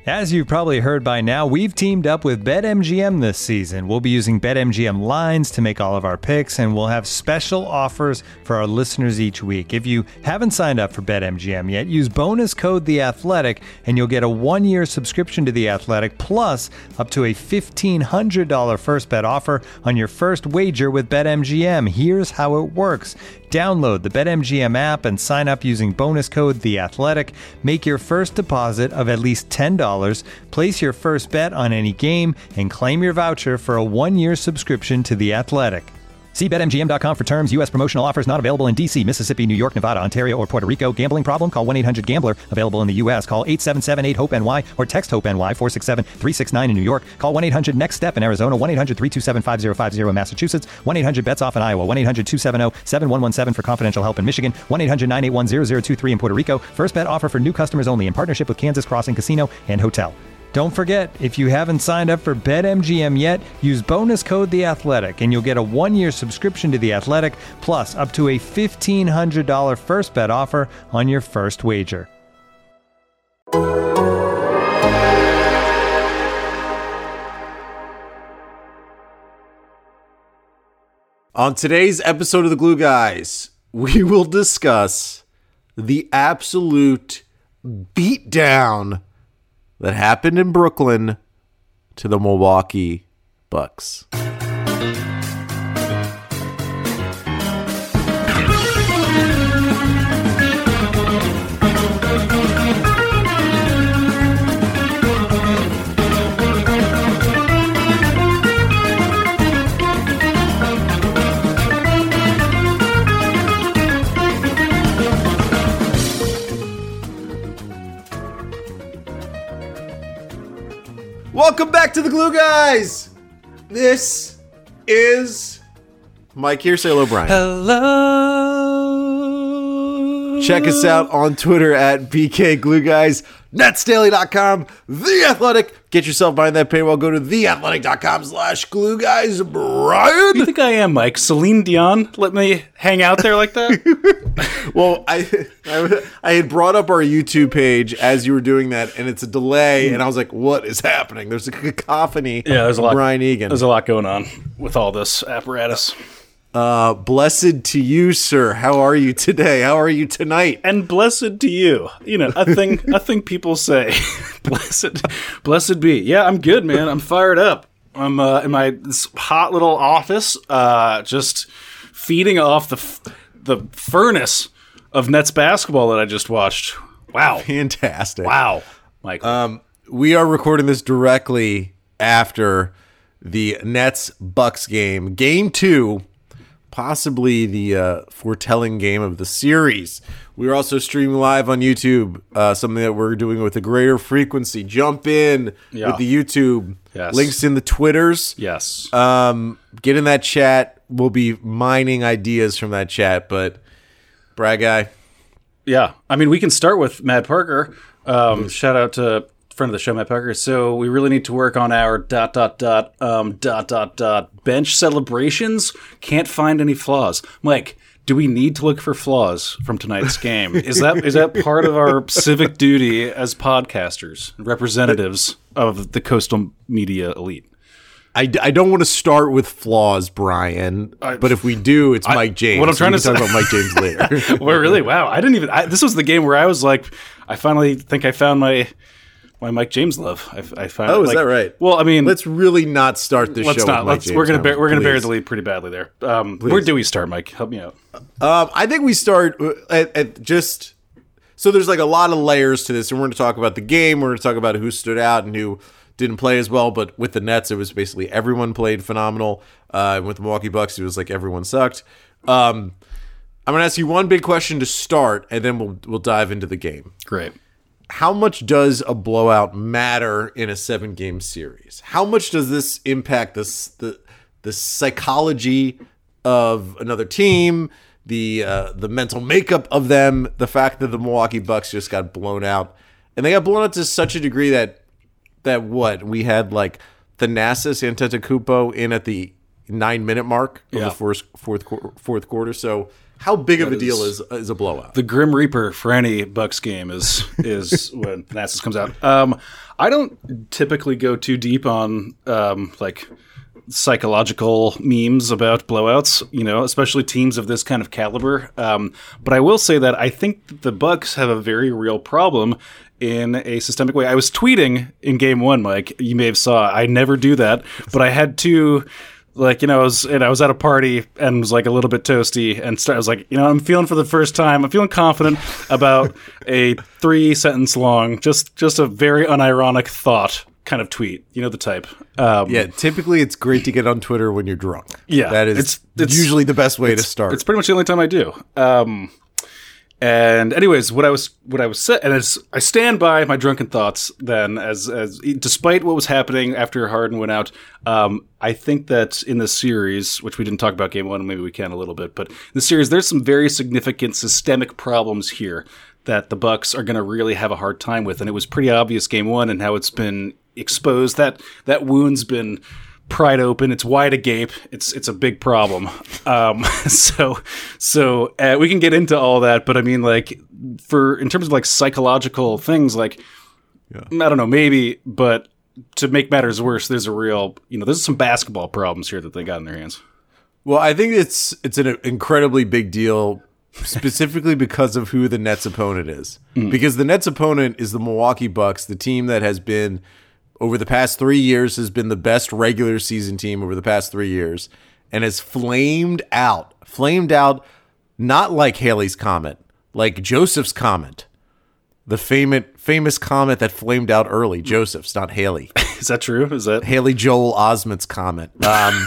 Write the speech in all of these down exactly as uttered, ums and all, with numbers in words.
As you've probably heard by now, we've teamed up with BetMGM this season. We'll be using BetMGM lines to make all of our picks, and we'll have special offers for our listeners each week. If you haven't signed up for BetMGM yet, use bonus code The Athletic, and you'll get a one-year subscription to The Athletic, plus up to a fifteen hundred dollars first bet offer on your first wager with BetMGM. Here's how it works. Download the BetMGM app and sign up using bonus code The Athletic. Make your first deposit of at least ten dollars, place your first bet on any game, and claim your voucher for a one-year subscription to The Athletic. See Bet M G M dot com for terms. U S promotional offers not available in D C, Mississippi, New York, Nevada, Ontario, or Puerto Rico. Gambling problem? Call one eight hundred gambler. Available in the U S. Call eight seven seven eight hope N Y or text HOPE-NY four six seven three six nine in New York. Call one eight hundred next step in Arizona. one eight hundred three two seven five zero five zero in Massachusetts. one eight hundred bets off in Iowa. one eight hundred two seven zero seven one one seven for confidential help in Michigan. one eight hundred nine eight one zero zero two three in Puerto Rico. First bet offer for new customers only in partnership with Kansas Crossing Casino and Hotel. Don't forget, if you haven't signed up for BetMGM yet, use bonus code The Athletic, and you'll get a one-year subscription to The Athletic, plus up to a fifteen hundred dollars first bet offer on your first wager. On today's episode of The Glue Guys, we will discuss the absolute beatdown that happened in Brooklyn to the Milwaukee Bucks. Welcome back to The Glue Guys. This is Mike here. Say hello, Brian. Hello. Check us out on Twitter at B K Glue Guys, Nets Daily dot com, The Athletic. Get yourself behind that paywall. Go to The Athletic dot com slash Glue Guys. Brian? You think I am, Mike? Celine Dion let me hang out there like that? Well, I, I I had brought up our YouTube page as you were doing that, and it's a delay, and I was like, what is happening? There's a cacophony Yeah, there's a lot. Brian Egan. There's a lot going on with all this apparatus. Uh, blessed to you, sir. How are you today? How are you tonight? And blessed to you. You know, a thing a thing people say. blessed blessed be. Yeah, I'm good, man. I'm fired up. I'm uh, in my this hot little office, uh, just feeding off the f- the furnace of Nets basketball that I just watched. Wow. Fantastic. Wow. Michael. Um, we are recording this directly after the Nets Bucks game. Game two. Possibly the uh, foretelling game of the series. We are also streaming live on YouTube, uh, something that we're doing with a greater frequency. Jump in Yeah. with the YouTube. Yes. Links in the Twitters. yes. Um, get in that chat. We'll be mining ideas from that chat. But, Brad Guy. Yeah, I mean, we can start with Matt Parker. Um, shout out to friend of the show, Matt Parker. So we really need to work on our dot dot dot um dot dot dot bench celebrations. Can't find any flaws. Mike, do we need to look for flaws from tonight's game? Is that is that part of our civic duty as podcasters, representatives of the coastal media elite? I, I don't want to start with flaws, Brian, I- but if we do, it's I- Mike James. what I'm trying we to can talk say- about Mike James later. Well, really? Wow. I didn't even. I, this was the game where I was like, I finally think I found my my Mike James love. I, I found. Oh, is like, that right? Well, I mean, Let's really not start the let's show not. with Mike Let's. James. We're gonna. now, Bear, we're gonna bear please. the lead pretty badly there. Um, where do we start, Mike? Help me out. Um, I think we start at, at just so there's like a lot of layers to this, and we're going to talk about the game. We're going to talk about who stood out and who didn't play as well. But with the Nets, it was basically everyone played phenomenal. Uh, and with the Milwaukee Bucks, it was like everyone sucked. Um, I'm going to ask you one big question to start, and then we'll we'll dive into the game. Great. How much does a blowout matter in a seven game series? How much does this impact this the the psychology of another team, the uh, the mental makeup of them, the fact that the Milwaukee Bucks just got blown out, and they got blown out to such a degree that that what we had like Thanasis Antetokounmpo in at the nine minute mark of Yeah. the first fourth quar- fourth quarter. So how big of That a deal is- is is a blowout? The Grim Reaper for any Bucks game is is when Thanasis comes out. Um, I don't typically go too deep on um, like psychological memes about blowouts, you know, especially teams of this kind of caliber. Um, but I will say that I think that the Bucks have a very real problem in a systemic way. I was tweeting in game one, Mike. You may have saw. I never do that, but I had two. Like, you know, I was, and I was at a party and was like a little bit toasty and start, I was like, you know, I'm feeling for the first time, I'm feeling confident about a three sentence long, just just a very unironic thought kind of tweet. You know the type. Um, Yeah, typically it's great to get on Twitter when you're drunk. Yeah, that is it's- it's- usually the best way to start. It's pretty much the only time I do. Um, and anyways, what I was what I was sa- and it's, I stand by my drunken thoughts. Then, as as despite what was happening after Harden went out, um, I think that in the series, which we didn't talk about game one, maybe we can a little bit, but in the series, there's some very significant systemic problems here that the Bucks are going to really have a hard time with, and it was pretty obvious game one and how it's been exposed. That that wound's been pried open. It's wide agape. It's it's a big problem. Um, so so uh, we can get into all that, but I mean, like, for in terms of like psychological things, like I don't know, maybe, but to make matters worse, there's a real, you know, there's some basketball problems here that they got in their hands. Well, I think it's it's an incredibly big deal, specifically because of who the Nets' opponent is. Mm. Because the Nets' opponent is the Milwaukee Bucks, the team that has been, over the past three years, has been the best regular season team over the past three years, and has flamed out, flamed out, not like Haley's Comet, like Joseph's Comet, the famous famous comet that flamed out early. Joseph's, not Haley. Is that true? Is that Haley Joel Osment's comet? Um,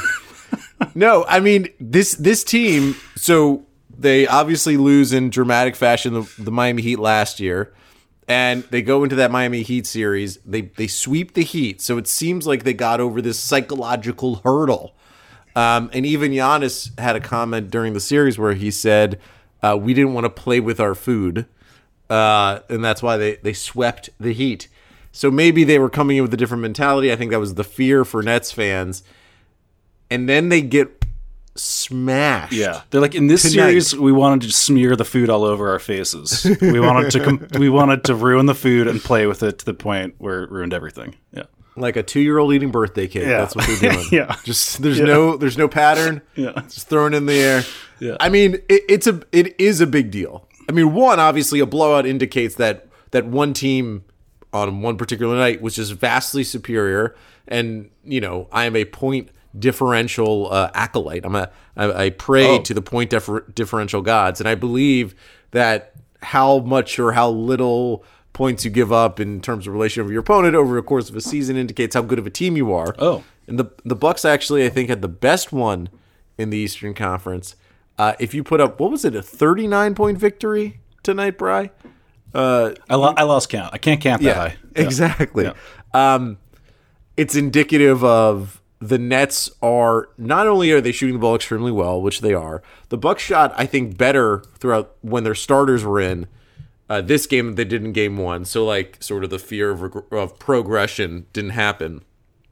no, I mean this this team. So they obviously lose in dramatic fashion the, the Miami Heat last year. And they go into that Miami Heat series. They they sweep the Heat. So it seems like they got over this psychological hurdle. Um, and even Giannis had a comment during the series where he said, uh, we didn't want to play with our food. Uh, and that's why they, they swept the Heat. So maybe they were coming in with a different mentality. I think that was the fear for Nets fans. And then they get smashed. Yeah, they're like, in this tonight. series, we wanted to smear the food all over our faces. We wanted to com- we wanted to ruin the food and play with it to the point where it ruined everything. Yeah, Like a two-year-old eating birthday cake. Yeah. That's what they're doing. Yeah. Just there's Yeah. no there's no pattern. Yeah. Just thrown in the air. Yeah. I mean, it, it's a it is a big deal. I mean, one, obviously a blowout indicates that that one team on one particular night was just vastly superior, and you know, I am a point differential uh, acolyte. I'm a I, I pray Oh. to the point differ, differential gods, and I believe that how much or how little points you give up in terms of relation of your opponent over the course of a season indicates how good of a team you are. Oh. And the the Bucks actually, I think, had the best one in the Eastern Conference. Uh, if you put up, what was it, a thirty-nine point victory tonight, Bri? Uh, I, lo- I lost count. I can't count that yeah, high. exactly. Yeah. Um, it's indicative of the Nets are, not only are they shooting the ball extremely well, which they are, the Bucks shot, I think, better throughout when their starters were in uh, this game than they did in game one. So, like, sort of the fear of, reg- of progression didn't happen.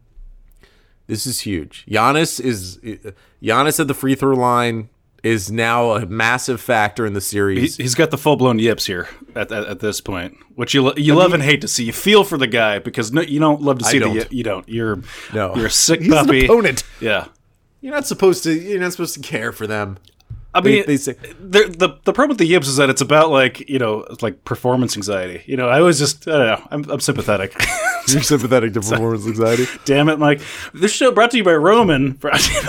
This is huge. Giannis is Giannis at the free throw line is now a massive factor in the series. He, he's got the full blown yips here at, at at this point, which you lo- you love and hate to see. You feel for the guy because no, you don't love to see I the don't. yi- you don't. You're No. you're a sick He's an puppy. opponent. Yeah. You're not supposed to. You're not supposed to care for them. I They- mean, they say- the, the the problem with the yips is that it's about like you know like performance anxiety. You know, I always just I don't know. I'm, I'm sympathetic. You're sympathetic to performance anxiety. Damn it, Mike! This show brought to you by Roman. Brought to you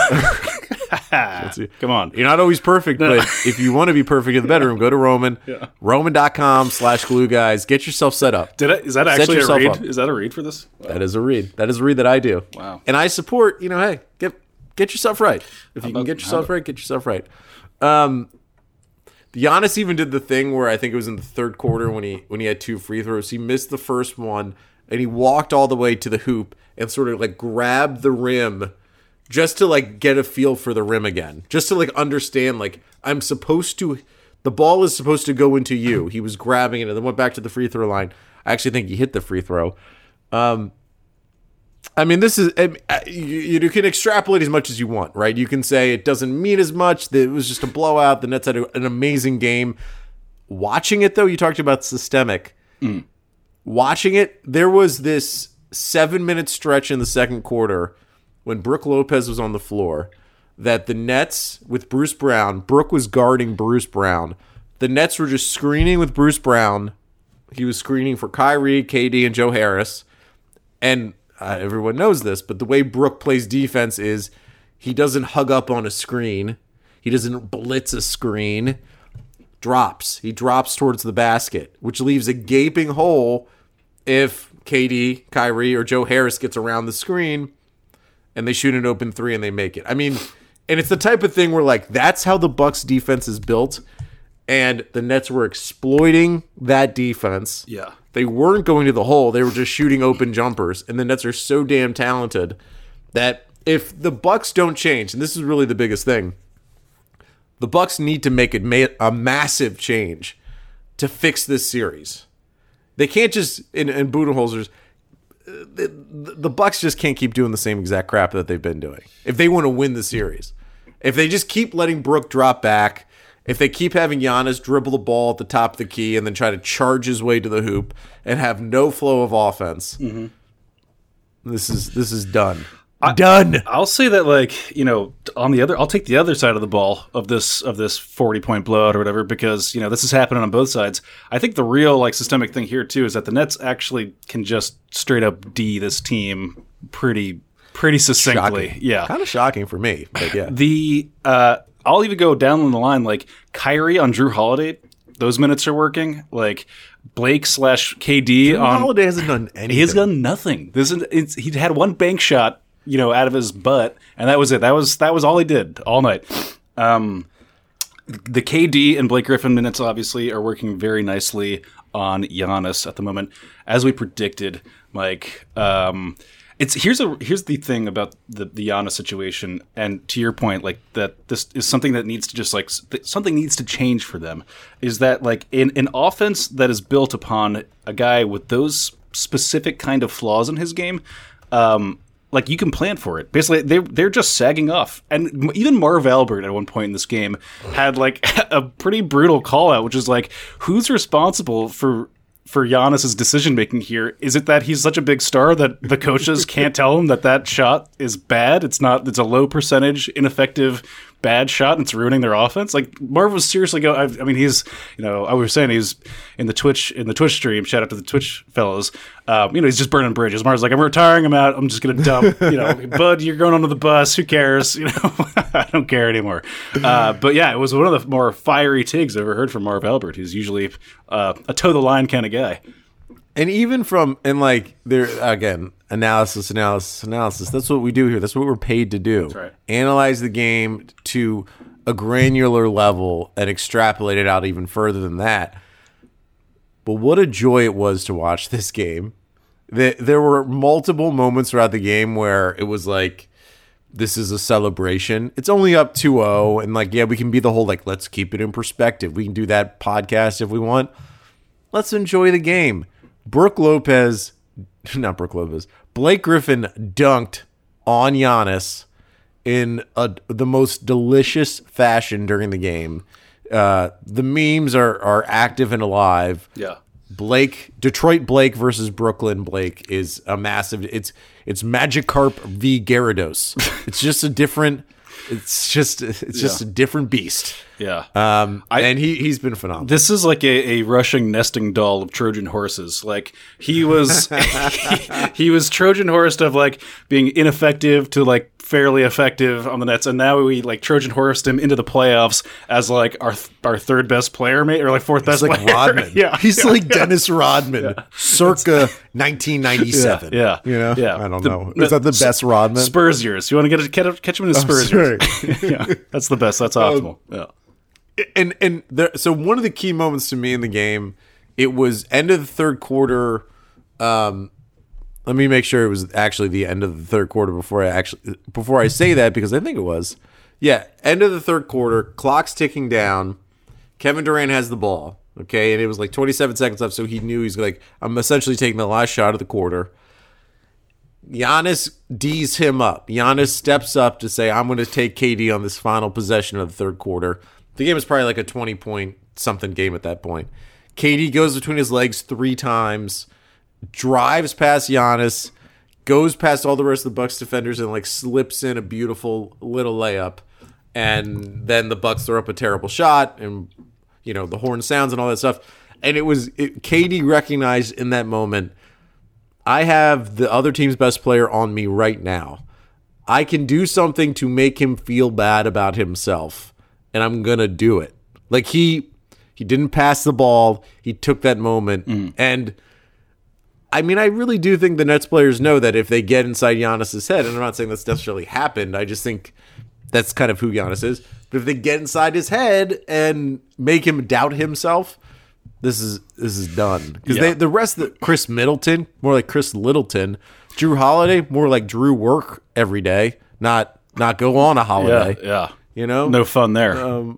by- Come on. You're not always perfect, but if you want to be perfect in the bedroom, go to Roman. Yeah. Roman.com slash glue guys. Get yourself set up. Did I, is that Set actually a yourself read? up. Is that a read for this? That is a read. That is a read that I do. Wow. And I support, you know, hey, get get yourself right. If you can about- get yourself right, get yourself right. Um, Giannis even did the thing where I think it was in the third quarter when he when he had two free throws. He missed the first one and he walked all the way to the hoop and sort of like grabbed the rim just to like get a feel for the rim again. Just to like understand like I'm supposed to the ball is supposed to go into you. He was grabbing it and then went back to the free throw line. I actually think he hit the free throw. Um I mean, this is you, you can extrapolate as much as you want, right? You can say it doesn't mean as much. That it was just a blowout. The Nets had a, an amazing game. Watching it, though, you talked about systemic. Mm. Watching it, there was this seven-minute stretch in the second quarter when Brook Lopez was on the floor that the Nets, with Bruce Brown, Brook was guarding Bruce Brown. The Nets were just screening with Bruce Brown. He was screening for Kyrie, K D, and Joe Harris. And uh, everyone knows this, but the way Brook plays defense is he doesn't hug up on a screen. He doesn't blitz a screen. Drops. He drops towards the basket, which leaves a gaping hole if K D, Kyrie, or Joe Harris gets around the screen and they shoot an open three and they make it. I mean, and it's the type of thing where, like, that's how the Bucks defense is built, and the Nets were exploiting that defense. Yeah. They weren't going to the hole. They were just shooting open jumpers, and the Nets are so damn talented that if the Bucks don't change, and this is really the biggest thing, the Bucks need to make a, a massive change to fix this series. They can't just, in, in Budenholzer's, the, the Bucks just can't keep doing the same exact crap that they've been doing if they want to win the series. If they just keep letting Brook drop back, if they keep having Giannis dribble the ball at the top of the key and then try to charge his way to the hoop and have no flow of offense, mm-hmm. this is this is done. I, Done. I'll say that, like, you know, on the other, I'll take the other side of the ball of this of this forty point blowout or whatever, because, you know, this is happening on both sides. I think the real, like, systemic thing here too is that the Nets actually can just straight up D this team pretty pretty succinctly. Shocking. Yeah, kind of shocking for me, but yeah. The uh, I'll even go down the line, like Kyrie on Drew Holiday. Those minutes are working. Like Blake slash K D Drew on Holiday hasn't done anything. He has done nothing. This is it's, he had one bank shot, you know, out of his butt, and that was it. That was that was all he did all night. Um, the K D and Blake Griffin minutes obviously are working very nicely on Giannis at the moment, as we predicted. Like, um, it's here's a here's the thing about the the Giannis situation, and to your point, like that this is something that needs to just like something needs to change for them. Is that like in an offense that is built upon a guy with those specific kind of flaws in his game? Um, Like, you can plan for it. Basically, they're, they're just sagging off. And even Marv Albert at one point in this game had, like, a pretty brutal call-out, which is like, who's responsible for for Giannis's decision-making here? Is it that he's such a big star that the coaches can't tell him that that shot is bad? It's not, it's a low percentage, ineffective, bad shot, and it's ruining their offense? Like, Marv was seriously going, I, I mean, he's, you know, I was saying he's in the Twitch, in the Twitch stream, shout out to the Twitch fellows, um, you know, he's just burning bridges. Marv's like, I'm retiring, I'm out, I'm just going to dump, you know, Bud, you're going onto the bus, who cares? You know, I don't care anymore. Uh, but yeah, it was one of the more fiery takes I've ever heard from Marv Albert. He's usually uh, a toe-the-line kind of guy. And even from, and like, there, again, analysis, analysis, analysis. That's what we do here. That's what we're paid to do. That's right. Analyze the game to a granular level and extrapolate it out even further than that. But what a joy it was to watch this game. There were multiple moments throughout the game where it was like, this is a celebration. It's only up two oh, and like, yeah, we can be the whole, like, let's keep it in perspective. We can do that podcast if we want. Let's enjoy the game. Brook Lopez, not Brook Lopez, Blake Griffin dunked on Giannis in a, the most delicious fashion during the game. Uh, the memes are are active and alive. Yeah. Blake, Detroit Blake versus Brooklyn Blake is a massive. It's it's Magikarp v Gyarados. It's just a different. It's just it's just yeah. a different beast. Yeah. Um, I, and he he's been phenomenal. This is like a, a rushing nesting doll of Trojan horses. Like he was he, he was Trojan horsed of like being ineffective to like fairly effective on the Nets, and now we like Trojan horsed him into the playoffs as like our our third best player, mate, or like fourth he's best like player. Rodman. yeah, he's yeah, like yeah. Dennis Rodman, yeah. circa nineteen ninety-seven. Yeah, you know, yeah. I don't the, know. Is that the best Rodman? Spurs years. You want to get a, catch, catch him in his Spurs oh, years? yeah, that's the best. That's optimal. Um, yeah. And and there, so one of the key moments to me in the game, it was end of the third quarter. Um, let me make sure it was actually the end of the third quarter before I actually before I say that, because I think it was. Yeah, end of the third quarter. Clock's ticking down. Kevin Durant has the ball. Okay, and it was like twenty-seven seconds left, so he knew he's like, I'm essentially taking the last shot of the quarter. Giannis D's him up. Giannis steps up to say, I'm going to take K D on this final possession of the third quarter. The game is probably like a twenty-point something game at that point. K D goes between his legs three times, drives past Giannis, goes past all the rest of the Bucks defenders, and like slips in a beautiful little layup. And then the Bucks throw up a terrible shot, and you know the horn sounds and all that stuff. And it was it, K D recognized in that moment, I have the other team's best player on me right now. I can do something to make him feel bad about himself, and I'm gonna do it. Like he he didn't pass the ball. He took that moment, mm. and I mean, I really do think the Nets players know that if they get inside Giannis's head, and I'm not saying that's necessarily happened. I just think that's kind of who Giannis is. But if they get inside his head and make him doubt himself, this is this is done. Because yeah. the rest of the Chris Middleton, more like Chris Littleton. Drew Holiday, more like Drew work every day, not not go on a holiday. Yeah, yeah. You know? No fun there. Um,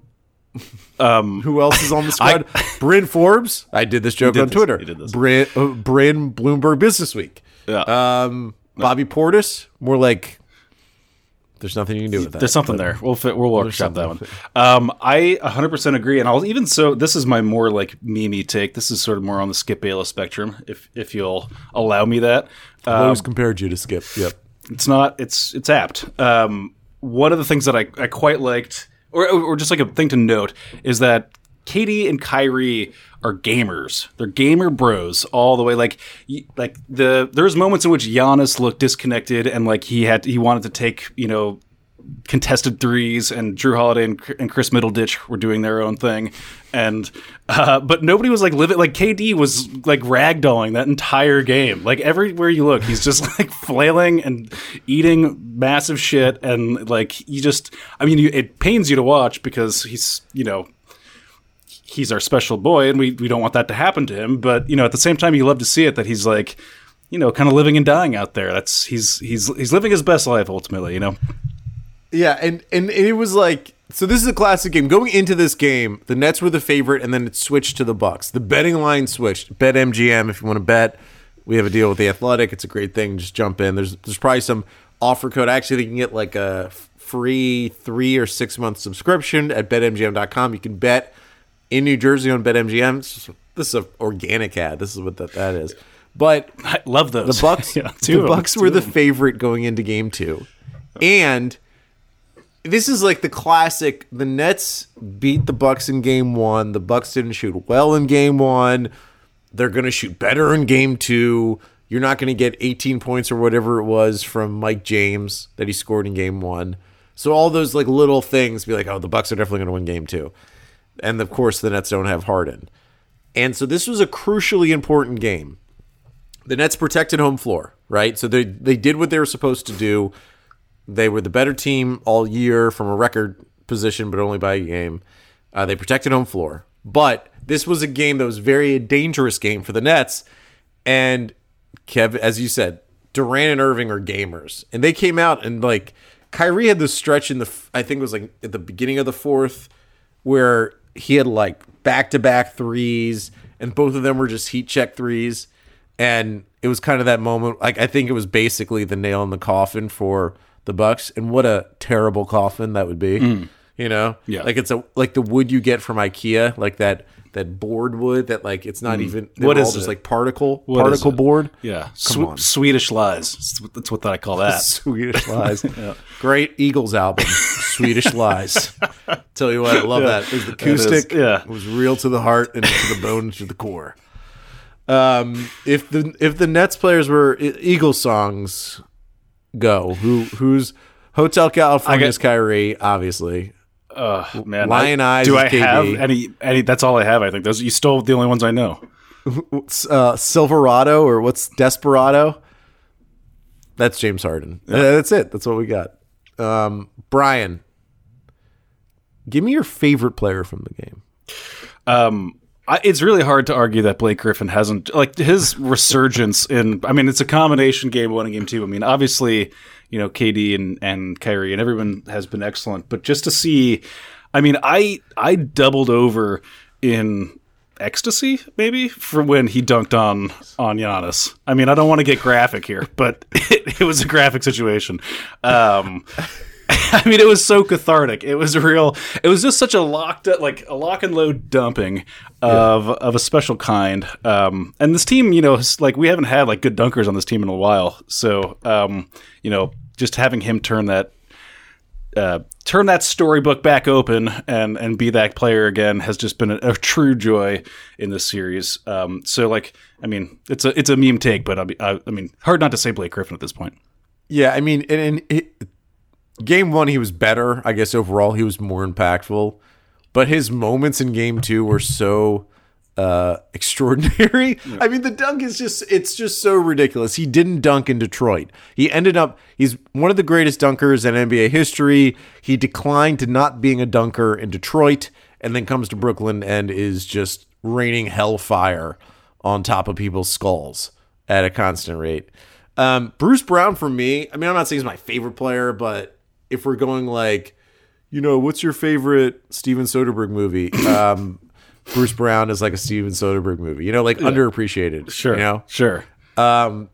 um, who else is on the squad? I, Bryn Forbes. I did this joke did on this, Twitter. Did this. Bryn, uh, Bryn Bloomberg Business Week. Yeah. Um, Bobby Portis, more like there's nothing you can do with that. There's something there. We'll fit, we'll workshop that one. Um, I one hundred percent agree, and I'll even so. This is my more like meme take. This is sort of more on the Skip Bayless spectrum, if if you'll allow me that. I've um, always compared you to Skip. Yep. It's not. It's it's apt. Um, one of the things that I, I quite liked, or or just like a thing to note, is that K D and Kyrie are gamers. They're gamer bros all the way. Like, like the there's moments in which Giannis looked disconnected and like he had he wanted to take you know contested threes, and Drew Holiday and, and Chris Middleditch were doing their own thing, and uh, but nobody was like living. Like K D was like ragdolling that entire game. Like everywhere you look, he's just like flailing and eating massive shit, and like you just I mean you, it pains you to watch because he's you know. he's our special boy, and we, we don't want that to happen to him. But, you know, at the same time, you love to see it that he's like, you know, kind of living and dying out there. That's he's he's he's living his best life ultimately, you know. Yeah, and and it was like, so this is a classic game. Going into this game, the Nets were the favorite, and then it switched to the Bucks. The betting line switched. BetMGM, if you want to bet, we have a deal with The Athletic. It's a great thing. Just jump in. There's there's probably some offer code. Actually, you can get like a free three or six month subscription at bet M G M dot com. You can bet in New Jersey on BetMGM. This is an organic ad. This is what that, that is. But I love those. The Bucks, yeah, the Bucks were the favorite going into game two. And this is like the classic, the Nets beat the Bucks in game one. The Bucks didn't shoot well in game one. They're going to shoot better in game two. You're not going to get eighteen points or whatever it was from Mike James that he scored in game one. So all those like little things be like, oh, the Bucks are definitely going to win game two. And of course, the Nets don't have Harden. And so this was a crucially important game. The Nets protected home floor, right? So they they did what they were supposed to do. They were the better team all year from a record position, but only by a game. Uh, they protected home floor. But this was a game that was very a dangerous game for the Nets. And Kev, as you said, Durant and Irving are gamers. And they came out and like Kyrie had this stretch in the, I think it was like at the beginning of the fourth, where he had like back-to-back threes, and both of them were just heat check threes. And it was kind of that moment. Like I think it was basically the nail in the coffin for the Bucks. And what a terrible coffin that would be. Mm. You know? Yeah. Like it's a like the wood you get from IKEA, like that that board wood that like it's not mm. even what is all just it? like particle what particle board. Yeah. Come Sw- Swedish Lies. That's what I call that. Swedish Lies. Yeah. Great Eagles album. Swedish Lies. Tell you what, I love yeah. that. It was the acoustic. Yeah. It was real to the heart and to the bone and to the core. Um, if the if the Nets players were Eagles songs, go who who's Hotel California's get, Kyrie, obviously. Uh, man, Lion I, Eyes. Do is I K D. have any? Any? That's all I have. I think those. You stole the only ones I know. Uh, Silverado or what's Desperado? That's James Harden. Yeah. That's it. That's what we got. Um, Brian, give me your favorite player from the game. Um. I, it's really hard to argue that Blake Griffin hasn't, like, his resurgence in, I mean, it's a combination game one and game two. I mean, obviously, you know, K D and, and Kyrie and everyone has been excellent, but just to see, I mean, I I doubled over in ecstasy, maybe, from when he dunked on on Giannis. I mean, I don't want to get graphic here, but it, it was a graphic situation. Um, I mean, it was so cathartic. It was a real. It was just such a locked, like a lock and load dumping of yeah. of a special kind. Um, and this team, you know, like we haven't had like good dunkers on this team in a while. So, um, you know, just having him turn that. Uh, turn that storybook back open and, and be that player again has just been a, a true joy in this series. Um, so, like, I mean, it's a it's a meme take, but I, I, I mean, hard not to say Blake Griffin at this point. Yeah, I mean, in, in it, game one he was better. I guess overall he was more impactful, but his moments in game two were so uh, extraordinary. Yeah. I mean, the dunk is just it's just so ridiculous. He didn't dunk in Detroit. He ended up he's one of the greatest dunkers in N B A history. He declined to not being a dunker in Detroit and then comes to Brooklyn and is just raining hellfire on top of people's skulls at a constant rate. Um, Bruce Brown for me, I mean, I'm not saying he's my favorite player, but if we're going like, you know, what's your favorite Steven Soderbergh movie? Um Bruce Brown is like a Steven Soderbergh movie, you know, like yeah. underappreciated. Sure, you know, sure. Um,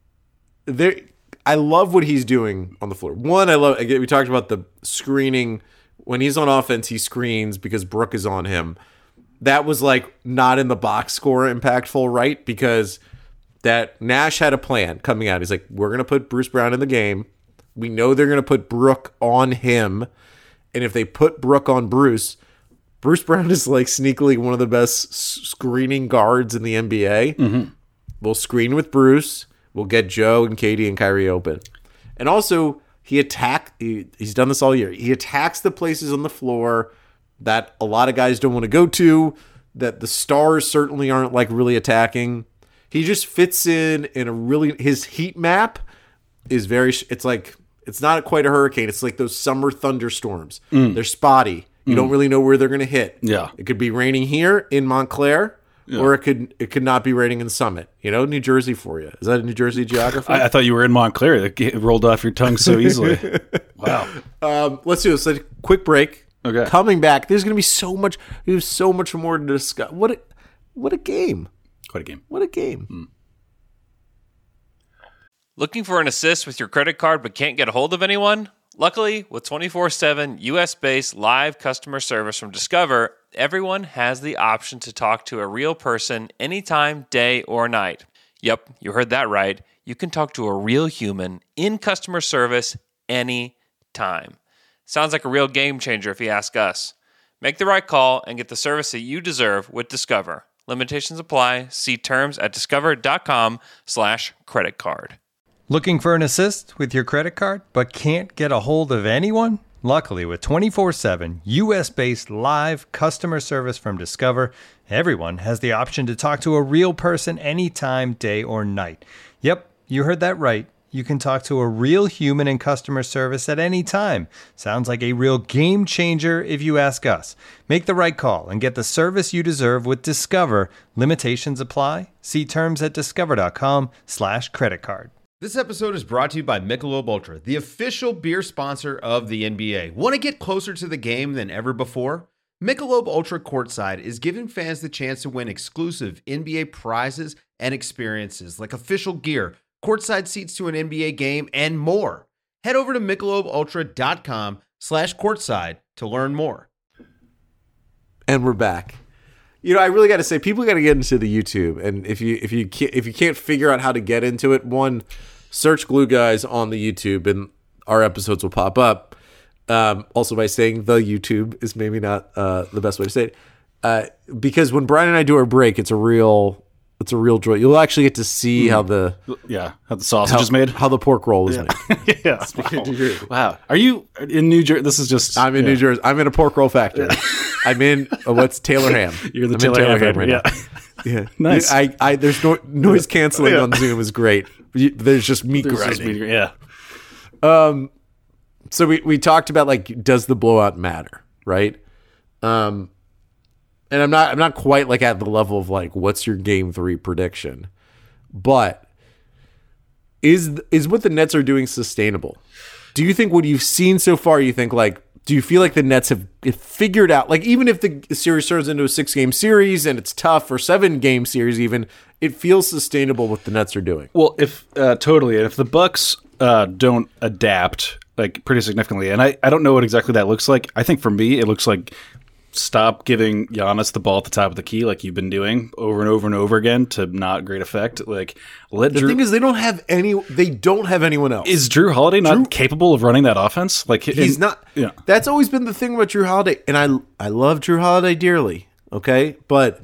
there, I love what he's doing on the floor. One, I love. Again, we talked about the screening when he's on offense. He screens because Brook is on him. That was like not in the box score impactful, right? Because that Nash had a plan coming out. He's like, we're gonna put Bruce Brown in the game. We know they're gonna put Brook on him, and if they put Brook on Bruce. Bruce Brown is like sneakily one of the best screening guards in the N B A. Mm-hmm. We'll screen with Bruce. We'll get Joe and Katie and Kyrie open. And also, he attack. He, he's done this all year. He attacks the places on the floor that a lot of guys don't want to go to, that the stars certainly aren't like really attacking. He just fits in in a really, his heat map is very, it's like, it's not quite a hurricane. It's like those summer thunderstorms. Mm. They're spotty. You mm. don't really know where they're going to hit. Yeah, it could be raining here in Montclair, yeah. or it could it could not be raining in Summit. You know, New Jersey for you. Is that a New Jersey geography? I, I thought you were in Montclair. It rolled off your tongue so easily. Wow. Um, let's do this. Let's quick break. Okay. Coming back, there's going to be so much. There's so much more to discuss. What a what a game! What a game! What a game! Mm. Looking for an assist with your credit card but can't get a hold of anyone? Luckily, with twenty-four seven U S-based live customer service from Discover, everyone has the option to talk to a real person anytime, day or night. Yep, you heard that right. You can talk to a real human in customer service anytime. Sounds like a real game changer if you ask us. Make the right call and get the service that you deserve with Discover. Limitations apply. See terms at discover.com slash credit card. Looking for an assist with your credit card, but can't get a hold of anyone? Luckily, with twenty-four seven U S-based live customer service from Discover, everyone has the option to talk to a real person anytime, day or night. Yep, you heard that right. You can talk to a real human in customer service at any time. Sounds like a real game changer if you ask us. Make the right call and get the service you deserve with Discover. Limitations apply. See terms at discover.com slash credit card. This episode is brought to you by Michelob Ultra, the official beer sponsor of the N B A. Want to get closer to the game than ever before? Michelob Ultra Courtside is giving fans the chance to win exclusive N B A prizes and experiences like official gear, courtside seats to an N B A game, and more. Head over to michelobultra.com slash courtside to learn more. And we're back. You know, I really got to say, people got to get into the YouTube, and if you if you can't, if you can't figure out how to get into it, one, search Glue Guys on the YouTube, and our episodes will pop up. Um, also, by saying the YouTube is maybe not uh, the best way to say it, uh, because when Brian and I do our break, it's a real it's a real joy. You'll actually get to see mm. how the yeah how the sausage how, is made, how the pork roll is yeah. made. yeah. Speaking of New Jersey. Wow, are you in New Jersey? This is just I'm in yeah. New Jersey. I'm in a pork roll factory. Yeah. I'm in uh, what's Taylor Ham. You're the I'm Taylor, Taylor Ham, Ham right yeah. now. Yeah, nice. I, I there's no noise canceling yeah. on Zoom is great. There's just meat There's grinding. Just meat, yeah. Um. So we we talked about like, does the blowout matter, right? Um. And I'm not I'm not quite like at the level of like, what's your game three prediction, but is is what the Nets are doing sustainable? Do you think what you've seen so far, you think like do you feel like the Nets have figured out, like even if the series turns into a six-game series and it's tough, or seven-game series even, it feels sustainable what the Nets are doing? Well, if uh, totally, if the Bucks uh, don't adapt like pretty significantly, and I, I don't know what exactly that looks like. I think for me, it looks like stop giving Giannis the ball at the top of the key like you've been doing over and over and over again to not great effect. Like, let the Drew, thing is, they don't have any. They don't have anyone else. Is Drew Holiday not Drew, capable of running that offense? Like he's in, not. Yeah, that's always been the thing about Drew Holiday, and I I love Drew Holiday dearly. Okay, but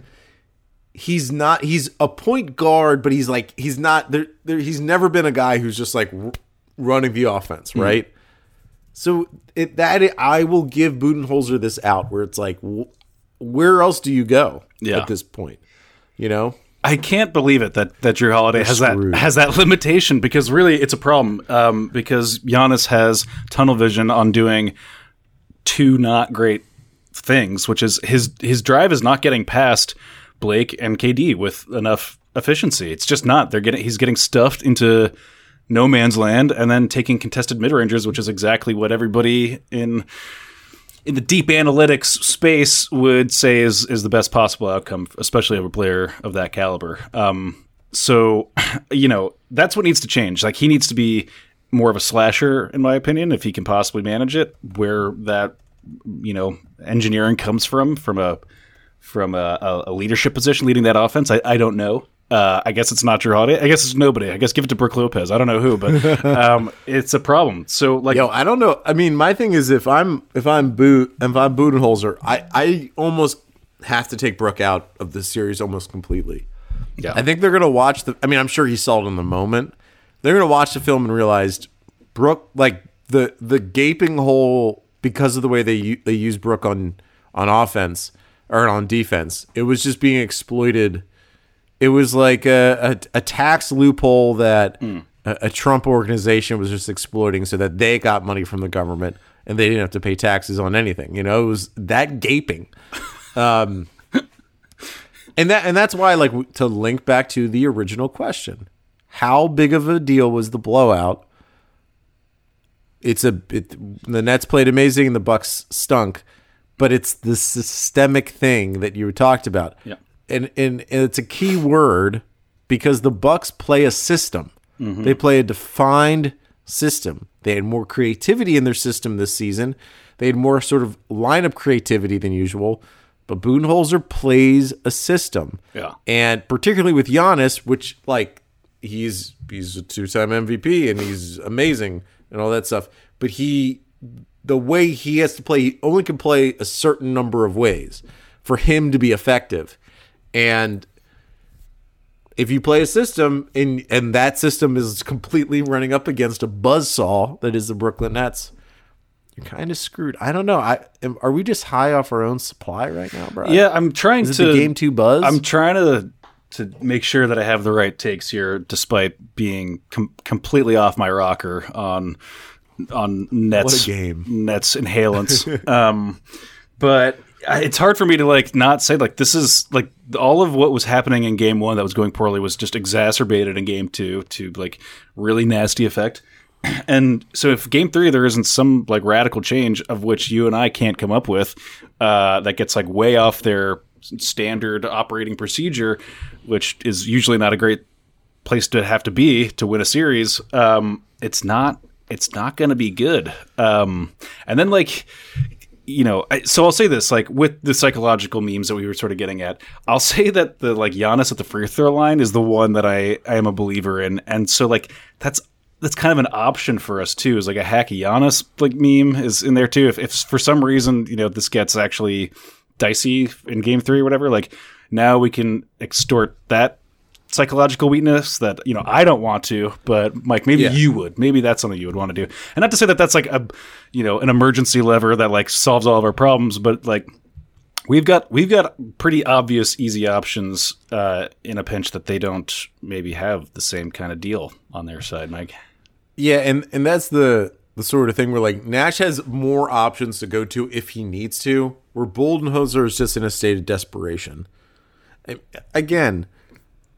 he's not. He's a point guard, but he's like he's not. There, there he's never been a guy who's just like r- running the offense, right? Mm-hmm. So it, that I will give Budenholzer this out where it's like, wh- where else do you go yeah. at this point? You know, I can't believe it that, that Drew Holiday They're has screwed. that has that limitation, because really it's a problem. Um, because Giannis has tunnel vision on doing two not great things, which is his his drive is not getting past Blake and K D with enough efficiency. It's just not. They're getting he's getting stuffed into no man's land and then taking contested mid-rangers, which is exactly what everybody in in the deep analytics space would say is is the best possible outcome, especially of a player of that caliber. Um, so, you know, that's what needs to change. Like, he needs to be more of a slasher, in my opinion, if he can possibly manage it, where that, you know, engineering comes from, from a from a, a leadership position leading that offense. I, I don't know. Uh, I guess it's not Drew Holiday. I guess it's nobody. I guess give it to Brook Lopez. I don't know who, but um, it's a problem. So, like, yo, I don't know. I mean, my thing is, if I'm if I'm boot if I'm Budenholzer, I I almost have to take Brook out of the series almost completely. Yeah, I think they're gonna watch the. I mean, I'm sure he saw it in the moment. They're gonna watch the film and realized Brook, like the the gaping hole because of the way they they use Brook on on offense or on defense. It was just being exploited. It was like a, a, a tax loophole that mm. a, a Trump organization was just exploiting so that they got money from the government and they didn't have to pay taxes on anything. You know, it was that gaping. Um, and that and that's why, like, to link back to the original question, how big of a deal was the blowout? It's a it, the Nets played amazing and the Bucks stunk, but it's the systemic thing that you talked about. Yeah. And, and and it's a key word because the Bucks play a system. Mm-hmm. They play a defined system. They had more creativity in their system this season. They had more sort of lineup creativity than usual. But Budenholzer plays a system. Yeah. And particularly with Giannis, which, like, he's he's a two-time M V P and he's amazing and all that stuff. But he, the way he has to play, he only can play a certain number of ways for him to be effective. And if you play a system and and that system is completely running up against a buzzsaw that is the Brooklyn Nets, you're kind of screwed. I don't know. I am, are we just high off our own supply right now, bro? Yeah, I'm trying is to it the game two buzz. I'm trying to to make sure that I have the right takes here, despite being com- completely off my rocker on on Nets what a game. Nets inhalants. um, but. It's hard for me to like not say like this is like all of what was happening in game one that was going poorly was just exacerbated in game two to like really nasty effect. And so if game three there isn't some like radical change of which you and I can't come up with uh, that gets like way off their standard operating procedure, which is usually not a great place to have to be to win a series, um, it's not it's not going to be good. Um, and then like. You know, so I'll say this, like with the psychological memes that we were sort of getting at, I'll say that the like Giannis at the free throw line is the one that I, I am a believer in. And so like that's that's kind of an option for us too, is like a hacky Giannis like meme is in there too. If, if for some reason, you know, this gets actually dicey in game three or whatever, like now we can extort that psychological weakness that, you know, I don't want to, but Mike, maybe yeah. you would. Maybe that's something you would want to do. And not to say that that's like a, you know, an emergency lever that like solves all of our problems, but like we've got we've got pretty obvious easy options uh, in a pinch that they don't maybe have the same kind of deal on their side, Mike. Yeah, and and that's the the sort of thing where like Nash has more options to go to if he needs to, where Budenholzer is just in a state of desperation. And again,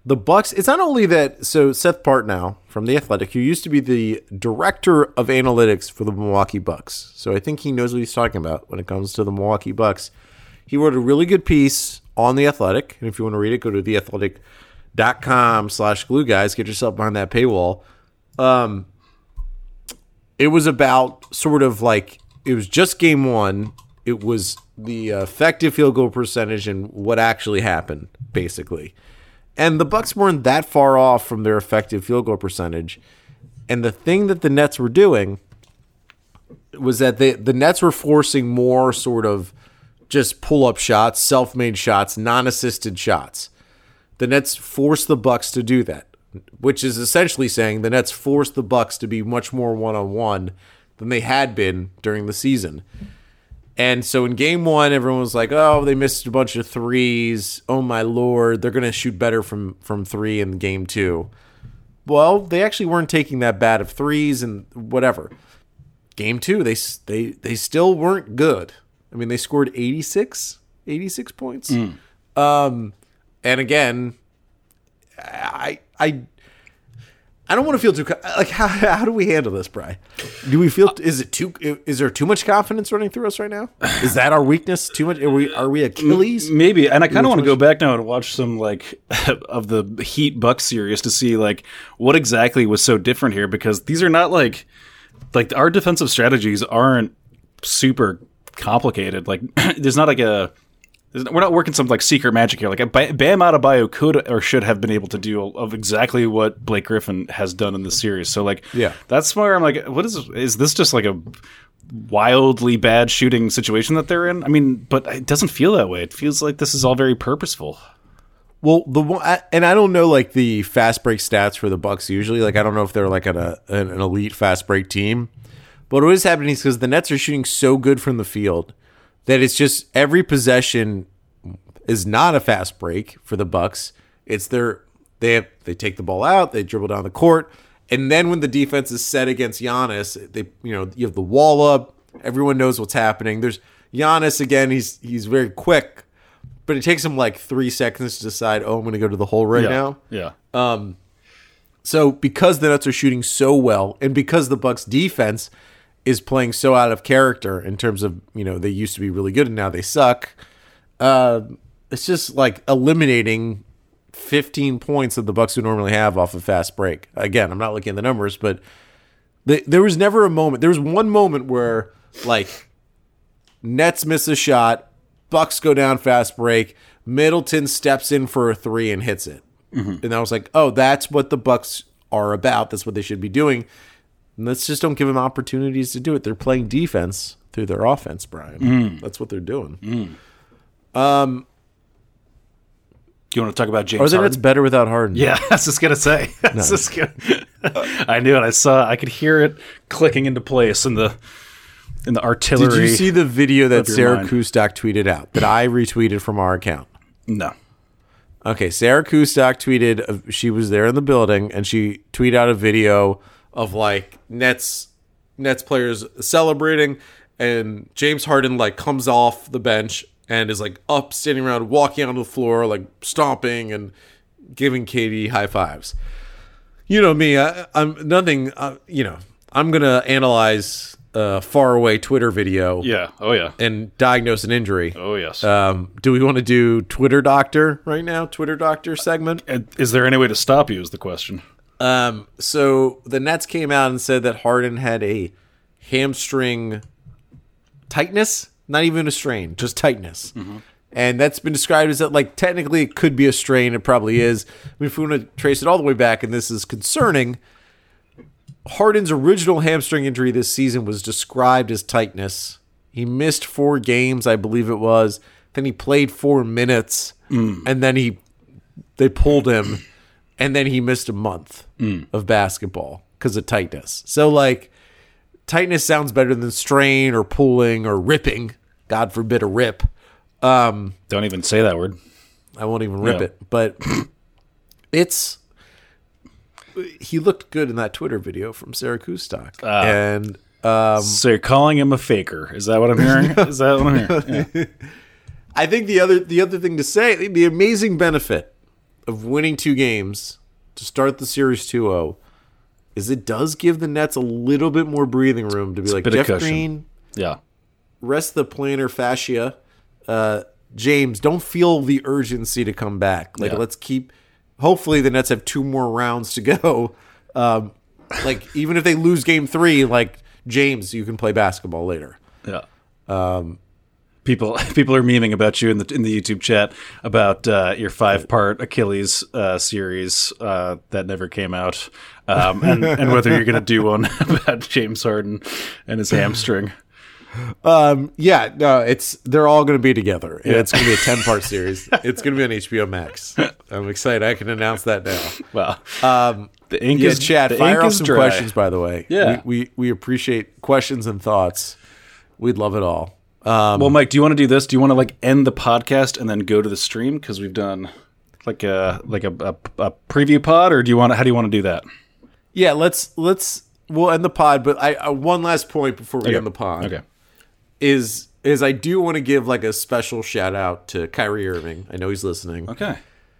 the Bucks, it's not only that, so Seth Partnow from The Athletic, who used to be the director of analytics for the Milwaukee Bucks, so I think he knows what he's talking about when it comes to the Milwaukee Bucks. He wrote a really good piece on The Athletic, and if you want to read it, go to theathletic.com slash glue guys, get yourself behind that paywall. Um, it was about sort of like, it was just game one. It was the effective field goal percentage and what actually happened, basically. And the Bucks weren't that far off from their effective field goal percentage. And the thing that the Nets were doing was that they, the Nets were forcing more sort of just pull-up shots, self-made shots, non-assisted shots. The Nets forced the Bucks to do that, which is essentially saying the Nets forced the Bucks to be much more one-on-one than they had been during the season. And so in game one, everyone was like, oh, they missed a bunch of threes. Oh, my Lord, they're going to shoot better from, from three in game two. Well, they actually weren't taking that bad of threes and whatever. Game two, they they they still weren't good. I mean, they scored eighty-six, eighty-six points. Mm. Um, and again, I I I don't want to feel too like how how do we handle this, Bri? Do we feel is it too is there too much confidence running through us right now? Is that our weakness? Too much? Are we are we Achilles? Maybe. And I kind of want to go back now and watch some like of the Heat Bucks series to see like what exactly was so different here, because these are not like like our defensive strategies aren't super complicated. Like there's not like a we're not working some like secret magic here. Like a Bam Adebayo could or should have been able to do of exactly what Blake Griffin has done in this series. So like, yeah, that's where I'm like, what is is this just like a wildly bad shooting situation that they're in? I mean, but it doesn't feel that way. It feels like this is all very purposeful. Well, the one, and I don't know like the fast break stats for the Bucks usually. Like I don't know if they're like an, a, an elite fast break team, but what is happening is because the Nets are shooting so good from the field that it's just every possession is not a fast break for the Bucks. It's their they have they take the ball out, they dribble down the court, and then when the defense is set against Giannis, they you know you have the wall up. Everyone knows what's happening. There's Giannis again. He's he's very quick, but it takes him like three seconds to decide. Oh, I'm going to go to the hole right yeah. now. Yeah. Um. So because the Nets are shooting so well, and because the Bucks defense is playing so out of character in terms of, you know, they used to be really good and now they suck. Uh, it's just like eliminating fifteen points that the Bucks would normally have off a fast break. Again, I'm not looking at the numbers, but the, there was never a moment. There was one moment where like Nets miss a shot, Bucks go down fast break, Middleton steps in for a three and hits it. Mm-hmm. And I was like, oh, that's what the Bucks are about. That's what they should be doing. And let's just don't give them opportunities to do it. They're playing defense through their offense, Brian. Mm. That's what they're doing. Mm. Um, Do you want to talk about James Harden? Are the Harden? Nets better without Harden? Yeah, I was just going to say. I, was just gonna, I knew it. I saw I could hear it clicking into place in the in the artillery. Did you see the video that Sarah mind? Kustok tweeted out that I retweeted from our account? No. Okay, Sarah Kustok tweeted, uh, she was there in the building, and she tweeted out a video of like Nets Nets players celebrating, and James Harden like comes off the bench and is like up, standing around, walking onto the floor, like stomping and giving K D high fives. You know me, I, I'm nothing. Uh, you know, I'm gonna analyze a far away Twitter video. Yeah. Oh yeah. And diagnose an injury. Oh yes. Um, do we want to do Twitter Doctor right now? Twitter Doctor segment. Is there any way to stop you? Is the question. Um, so the Nets came out and said that Harden had a hamstring tightness, not even a strain, just tightness. Mm-hmm. And that's been described as that, like, technically it could be a strain. It probably is. I mean, if we want to trace it all the way back, and this is concerning, Harden's original hamstring injury this season was described as tightness. He missed four games, I believe it was. Then he played four minutes, mm. and then he they pulled him. And then he missed a month mm. of basketball because of tightness. So, like, tightness sounds better than strain or pulling or ripping. God forbid a rip. Um, Don't even say that word. I won't even rip yeah. it. But it's... He looked good in that Twitter video from Sarah Kustok. Uh, and... Um, so you're calling him a faker. Is that what I'm hearing? Is that what I'm hearing? Yeah. I think the other the other thing to say, the amazing benefit of winning two games to start the series two oh is it does give the Nets a little bit more breathing room to be It's like, a bit of Jeff cushion. Green, Yeah. rest the plantar fascia. Uh, James, don't feel the urgency to come back. Like, Yeah. let's keep. Hopefully, the Nets have two more rounds to go. Um, like, even if they lose game three, like, James, you can play basketball later. Yeah. Um, people people are memeing about you in the in the YouTube chat about uh, your five part Achilles uh, series uh, that never came out, um, and and whether you're going to do one about James Harden and his hamstring. Um, yeah, no, it's they're all going to be together. And It's going to be a ten part series. It's going to be on H B O Max. I'm excited. I can announce that now. Wow. Um, The ink yeah, is Chad, the fire ink off is some dry. questions, by the way. Yeah. We, we, we appreciate questions and thoughts. We'd love it all. Um, Well, Mike, do you want to do this? Do you want to like end the podcast and then go to the stream because we've done like a like a, a, a preview pod, or do you want to, how do you want to do that? yeah, let's, let's, we'll end the pod, but I, uh, one last point before we Okay. end the pod. Okay. Is is I do want to give like a special shout out to Kyrie Irving. I know he's listening Okay.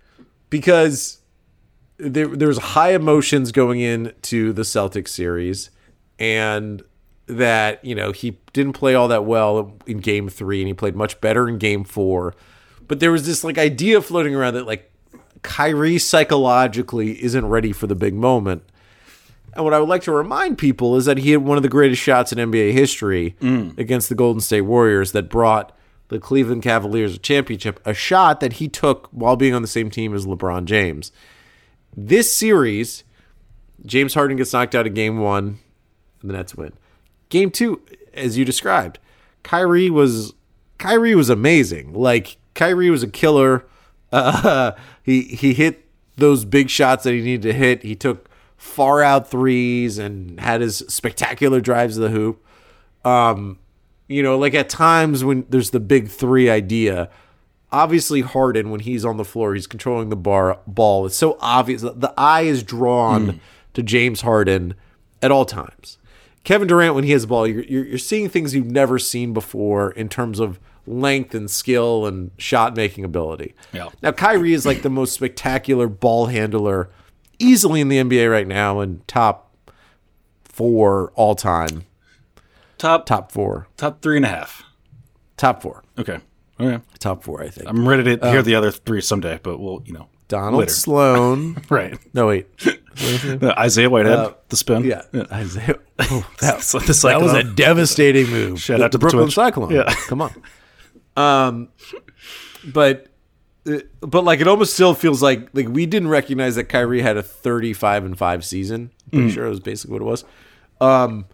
because there there's high emotions going into the Celtics series, and that, you know, he didn't play all that well in game three, and he played much better in game four. But there was this like idea floating around that like Kyrie psychologically isn't ready for the big moment. And what I would like to remind people is that he had one of the greatest shots in N B A history Mm. against the Golden State Warriors that brought the Cleveland Cavaliers a championship, a shot that he took while being on the same team as LeBron James. This series, James Harden gets knocked out of game one, and the Nets win. Game two, as you described, Kyrie was Kyrie was amazing. Like, Kyrie was a killer. Uh, he he hit those big shots that he needed to hit. He took far out threes and had his spectacular drives to the hoop. Um, you know, like at times when there's the big three idea, obviously Harden, when he's on the floor, he's controlling the bar ball. It's so obvious. The eye is drawn mm. to James Harden at all times. Kevin Durant, when he has the ball, you're, you're, you're seeing things you've never seen before in terms of length and skill and shot making ability. Yeah. Now, Kyrie is like the most spectacular ball handler easily in the N B A right now, and top four all time. Top Top four. top three and a half. Top four. Okay. Okay. Top four, I think. I'm ready to hear the other three someday, but we'll, you know, Donald later. Sloan. Right. No, wait. Uh, Isaiah Whitehead, Uh, the spin. Yeah. Isaiah. Oh, that, That's like the that cycle. was a devastating move. Shout the, out to the the Brooklyn Twitch. Cyclone. Yeah. Come on. Um, but uh, but like it almost still feels like like we didn't recognize that Kyrie had a thirty-five and five season. Pretty Mm. sure it was basically what it was. Um,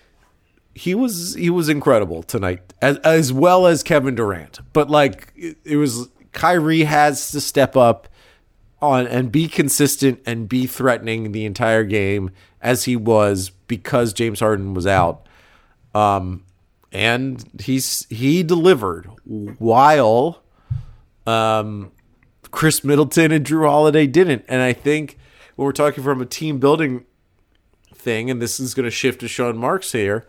he was he was incredible tonight, as as well as Kevin Durant. But like it, it was Kyrie has to step up on and be consistent and be threatening the entire game as he was because James Harden was out. Um, and he's he delivered while um, Chris Middleton and Drew Holiday didn't. And I think when we're talking from a team building thing, and this is going to shift to Sean Marks here,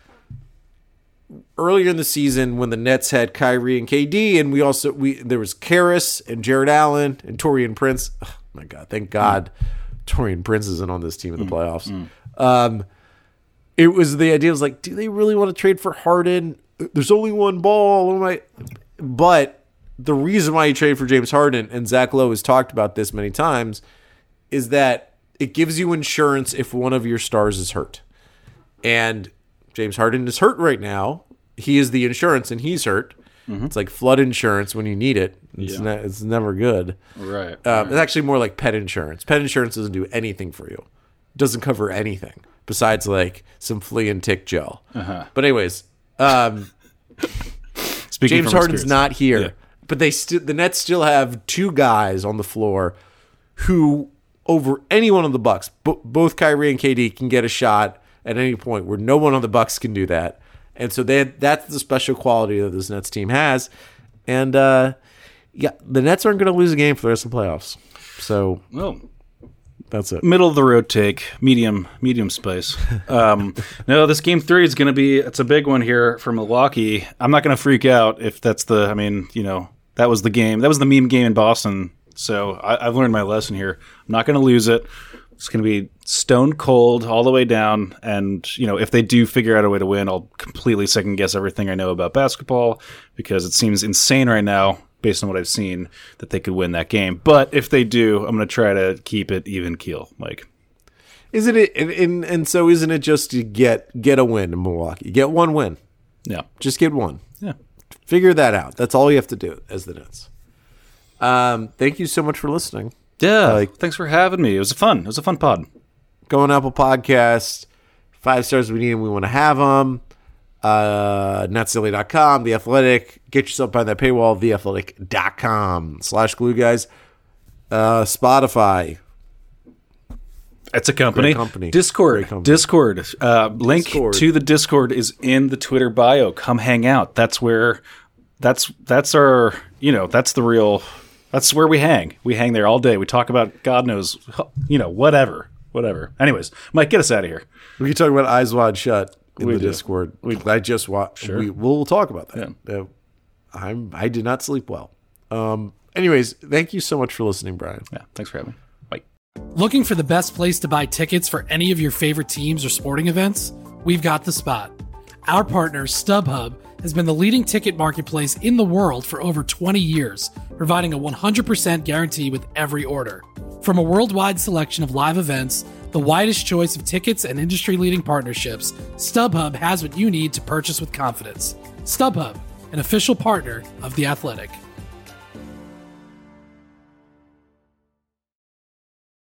earlier in the season when the Nets had Kyrie and K D, and we also we there was Karras and Jared Allen and Taurean Prince. Oh my God, thank God mm. Taurean Prince isn't on this team in the playoffs. Mm. Um, it was the idea was like, do they really want to trade for Harden? There's only one ball. Oh my! But the reason why you trade for James Harden, and Zach Lowe has talked about this many times, is that it gives you insurance if one of your stars is hurt. And James Harden is hurt right now. He is the insurance, and he's hurt. Mm-hmm. It's like flood insurance when you need it. It's, Yeah. ne- it's never good. Right, Um, right. It's actually more like pet insurance. Pet insurance doesn't do anything for you. It doesn't cover anything besides like some flea and tick gel. Uh-huh. But anyways, um, Speaking James from Harden's experience. not here, Yeah. but they st- the Nets still have two guys on the floor who, over anyone on the Bucks, b- both Kyrie and K D can get a shot at any point where no one on the Bucks can do that. And so they that's the special quality that this Nets team has. And uh, yeah, the Nets aren't going to lose a game for the rest of the playoffs. So Well, that's it. middle of the road take, medium, medium spice. Um, no, this game three is going to be, it's a big one here for Milwaukee. I'm not going to freak out if that's the, I mean, you know, that was the game. That was the meme game in Boston So I, I've learned my lesson here. I'm not going to lose it. It's going to be stone cold all the way down. And, you know, if they do figure out a way to win, I'll completely second guess everything I know about basketball because it seems insane right now, based on what I've seen, that they could win that game. But if they do, I'm going to try to keep it even keel, Mike. Isn't it? And, and, and so isn't it just to get, get a win in Milwaukee? Get one win. Yeah. Just get one. Yeah. Figure that out. That's all you have to do as the Nets. Um, thank you so much for listening. Yeah, Like- thanks for having me. It was fun. It was a fun pod. Go on Apple Podcasts. Five stars we need them. We want to have them. Uh, Netsilly dot com, The Athletic. Get yourself behind that paywall, the athletic dot com slash glue guys. Uh, Spotify. It's a company. Great company. Discord. Great company. Discord. Uh, link Discord. to the Discord is in the Twitter bio. Come hang out. That's where. That's that's our. You know. That's the real. That's where we hang. We hang there all day. We talk about God knows. You know. Whatever. Whatever. Anyways, Mike, get us out of here. We can talk about Eyes Wide Shut in We the do. Discord. We, I just watched. Sure. We, we'll talk about that. Yeah. Uh, I'm. I did not sleep well. Um. Anyways, thank you so much for listening, Brian. Yeah. Thanks for having me. Bye. Looking for the best place to buy tickets for any of your favorite teams or sporting events? We've got the spot. Our partner, StubHub, has been the leading ticket marketplace in the world for over twenty years, providing a one hundred percent guarantee with every order. From a worldwide selection of live events, the widest choice of tickets, and industry-leading partnerships, StubHub has what you need to purchase with confidence. StubHub, an official partner of The Athletic.